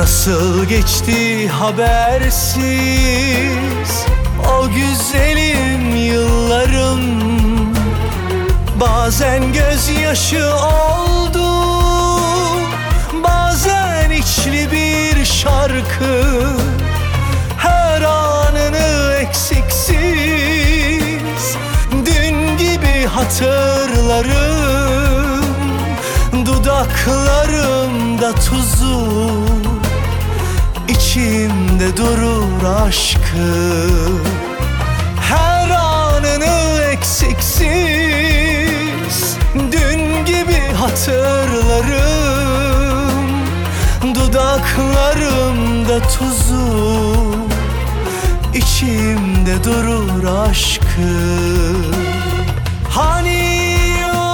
Nasıl geçti habersiz o güzelim yıllarım. Bazen gözyaşı oldu, bazen içli bir şarkı. Her anını eksiksiz dün gibi hatırlarım. Dudaklarımda tuzu, İçimde durur aşkı. Her anını eksiksiz dün gibi hatırlarım. Dudaklarımda tuzu, içimde durur aşkı. Hani o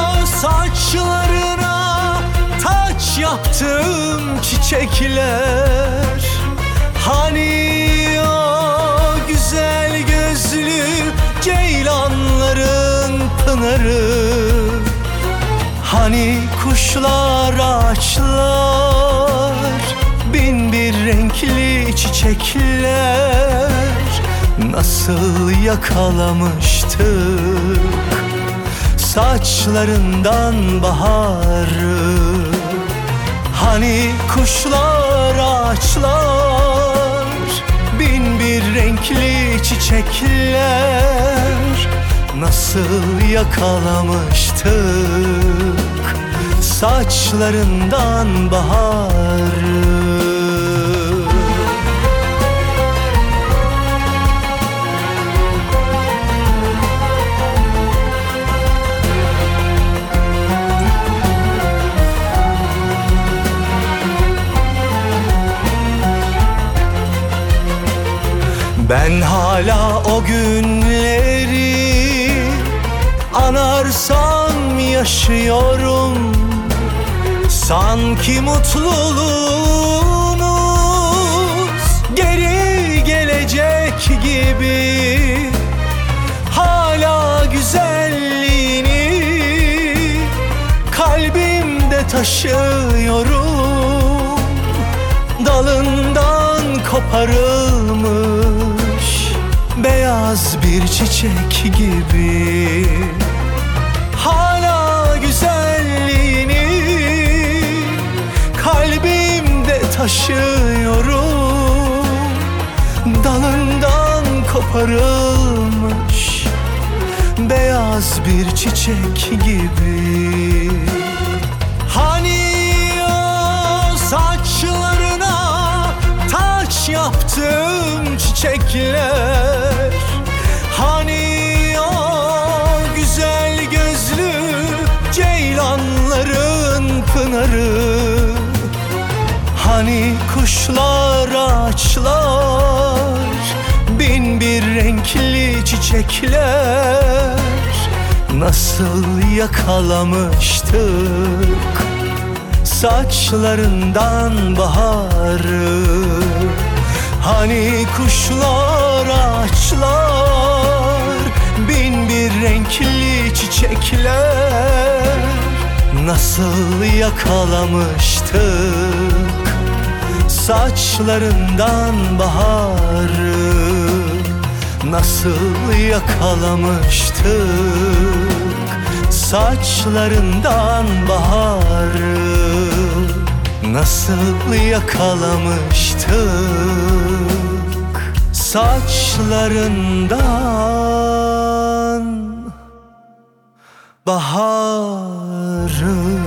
saçlarına taç yaptım çiçekler, hani o güzel gözlü ceylanların pınarı, hani kuşlar, ağaçlar, bin bir renkli çiçekler. Nasıl yakalamıştık saçlarından baharı. Hani kuşlar, ağaçlar, bin bir renkli çiçekler. Nasıl yakalamıştık saçlarından baharı. Ben hala o günleri anarsam yaşıyorum. Sanki mutluluğumuz geri gelecek gibi. Hala güzelliğini kalbimde taşıyorum. Dalından koparılmış beyaz bir çiçek gibi. Hala güzelliğini kalbimde taşıyorum. Dalından koparılmış beyaz bir çiçek gibi. Hani o saçlarına taç yaptım çiçekler, hani o güzel gözlü ceylanların pınarı, hani kuşlar, ağaçlar, bin bir renkli çiçekler. Nasıl yakalamıştık saçlarından baharı. Hani kuşlar, ağaçlar, bin bir renkli çiçekler. Nasıl yakalamıştık saçlarından baharı. Nasıl yakalamıştık saçlarından baharı. Nasıl yakalamıştık saçlarından baharı.